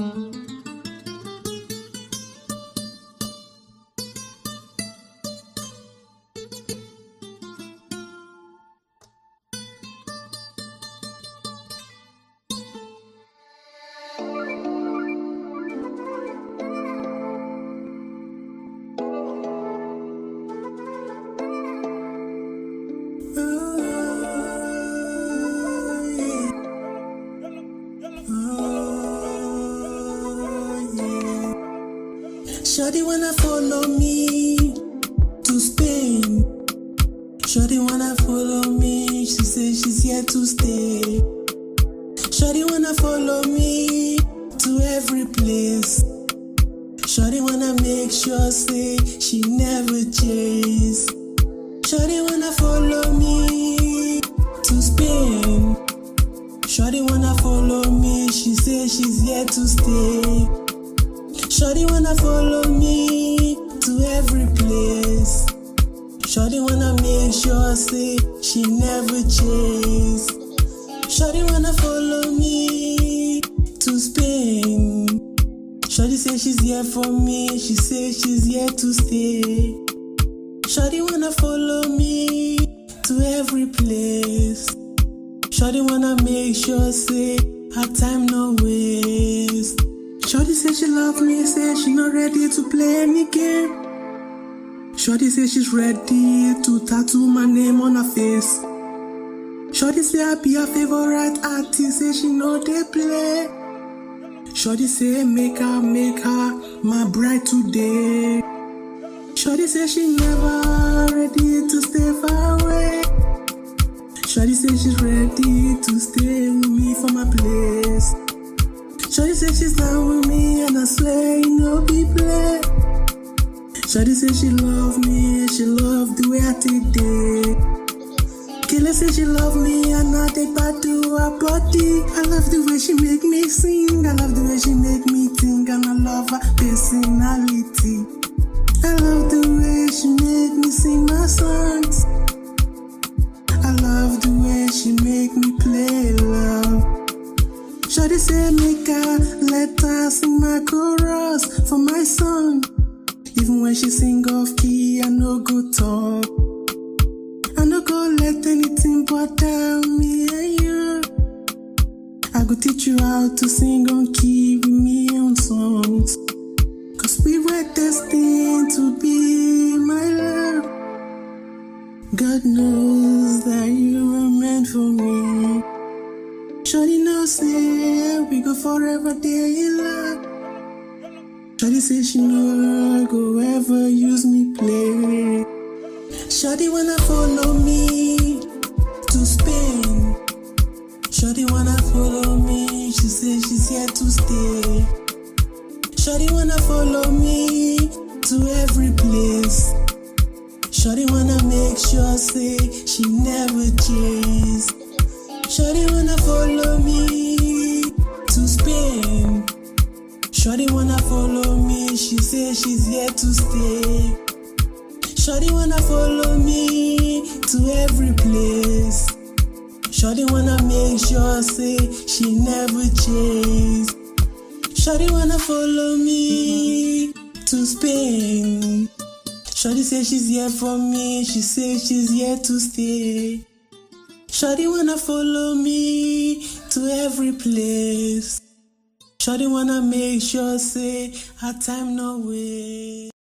Shawty wanna follow me to Spain. Shawty wanna follow me, she says she's here to stay. Shawty wanna follow me to every place. Shawty wanna make sure, say, she never chase. Shawty wanna follow me to Spain. Shawty wanna follow me, she says she's here to stay. Shawty wanna follow me to every place. Shawty wanna make sure, say, she never chase. Shawty wanna follow me to Spain. Shawty say she's here for me, she says she's here to stay. Shawty wanna follow me to every place. Shawty wanna make sure, say, her time no waste. Shawty say she love me, say she not ready to play any game. Shawty say she's ready to tattoo my name on her face. Shawty say I be her favorite artist, say she know they play. Shawty say make her my bride today. Shawty say she never ready to stay far away. Shawty say she's ready to stay with me for my place. Shawty say she's down with me and I swear you know be play. Shawty say she love me, she love the way I take it. Kayla say she love me and I take back to her body. I love the way she make me sing, I love the way she make me think, and I love her personality. I love the way she make me sing my songs. I love the way she make me play love. Shawty say make her let her sing my chorus for my song. Even when she sing off key, I no go talk. I no go let anything bother me and you. I go teach you how to sing on key with me on songs. Cause we were destined to be my love. God knows that you were meant for me. Shawty knows, say, we go forever there in love. Shawty say she no go ever use me play. Shawty wanna follow me to Spain. Shawty wanna follow me, she says she's here to stay. Shawty wanna follow me to every place. Shawty wanna make sure, say, she never chase. Shawty wanna follow me to Spain. Shawty wanna follow me, she says she's here to stay. Shawty wanna follow me to every place. Shawty wanna make sure, say, she never chase. Shawty wanna follow me to Spain. Shawty say she's here for me, she says she's here to stay. Shawty wanna follow me to every place. Shawty wanna make sure, say, her time no waste.